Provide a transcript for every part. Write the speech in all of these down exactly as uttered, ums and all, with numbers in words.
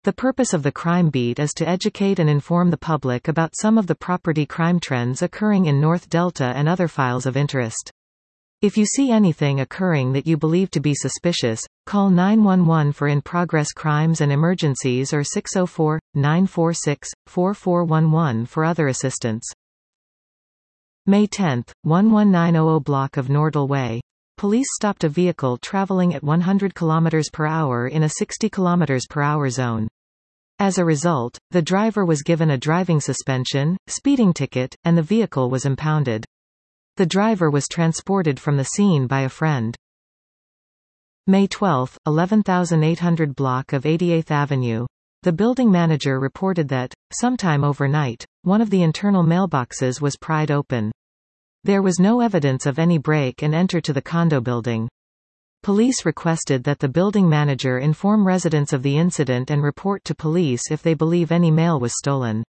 The purpose of the Crime Beat is to educate and inform the public about some of the property crime trends occurring in North Delta and other files of interest. If you see anything occurring that you believe to be suspicious, call nine one one for in-progress crimes and emergencies or six oh four, nine four six, four four one one for other assistance. May tenth, one nineteen hundred block of Nordal Way. Police stopped a vehicle traveling at one hundred kilometers per hour in a sixty kilometers per hour zone. As a result, the driver was given a driving suspension, speeding ticket, and the vehicle was impounded. The driver was transported from the scene by a friend. May twelfth, eleven thousand eight hundred block of eighty-eighth Avenue. The building manager reported that, sometime overnight, one of the internal mailboxes was pried open. There was no evidence of any break and enter to the condo building. Police requested that the building manager inform residents of the incident and report to police if they believe any mail was stolen.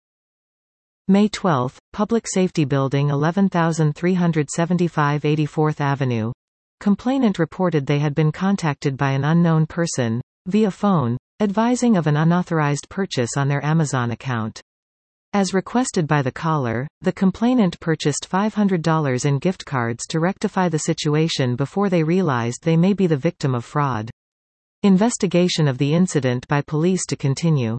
May twelfth, Public Safety Building eleven thousand three hundred seventy-five eighty-fourth Avenue. Complainant reported they had been contacted by an unknown person, via phone, advising of an unauthorized purchase on their Amazon account. As requested by the caller, the complainant purchased five hundred dollars in gift cards to rectify the situation before they realized they may be the victim of fraud. Investigation of the incident by police to continue.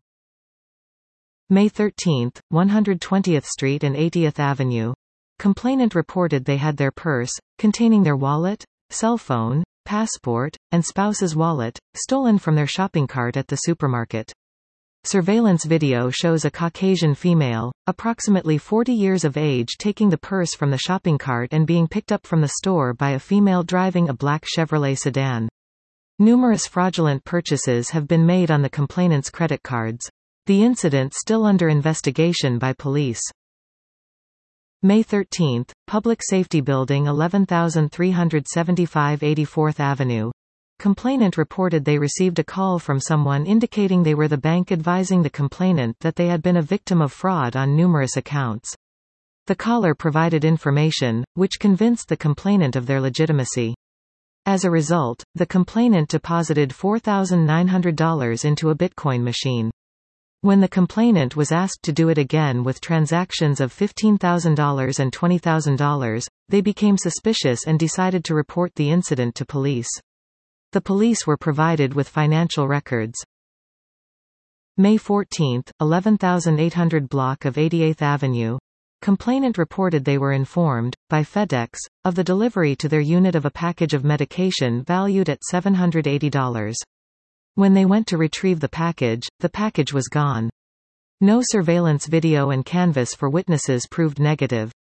May thirteenth, one hundred twentieth Street and eightieth Avenue. Complainant reported they had their purse, containing their wallet, cell phone, passport, and spouse's wallet, stolen from their shopping cart at the supermarket. Surveillance video shows a Caucasian female, approximately forty years of age, taking the purse from the shopping cart and being picked up from the store by a female driving a black Chevrolet sedan. Numerous fraudulent purchases have been made on the complainant's credit cards. The incident still under investigation by police. May thirteenth, Public Safety Building eleven thousand three hundred seventy-five eighty-fourth Avenue. Complainant reported they received a call from someone indicating they were the bank advising the complainant that they had been a victim of fraud on numerous accounts. The caller provided information, which convinced the complainant of their legitimacy. As a result, the complainant deposited four thousand nine hundred dollars into a Bitcoin machine. When the complainant was asked to do it again with transactions of fifteen thousand dollars and twenty thousand dollars, they became suspicious and decided to report the incident to police. The police were provided with financial records. May fourteenth, eleven thousand eight hundred block of eighty-eighth Avenue. Complainant reported they were informed, by FedEx, of the delivery to their unit of a package of medication valued at seven hundred eighty dollars. When they went to retrieve the package, the package was gone. No surveillance video and canvas for witnesses proved negative.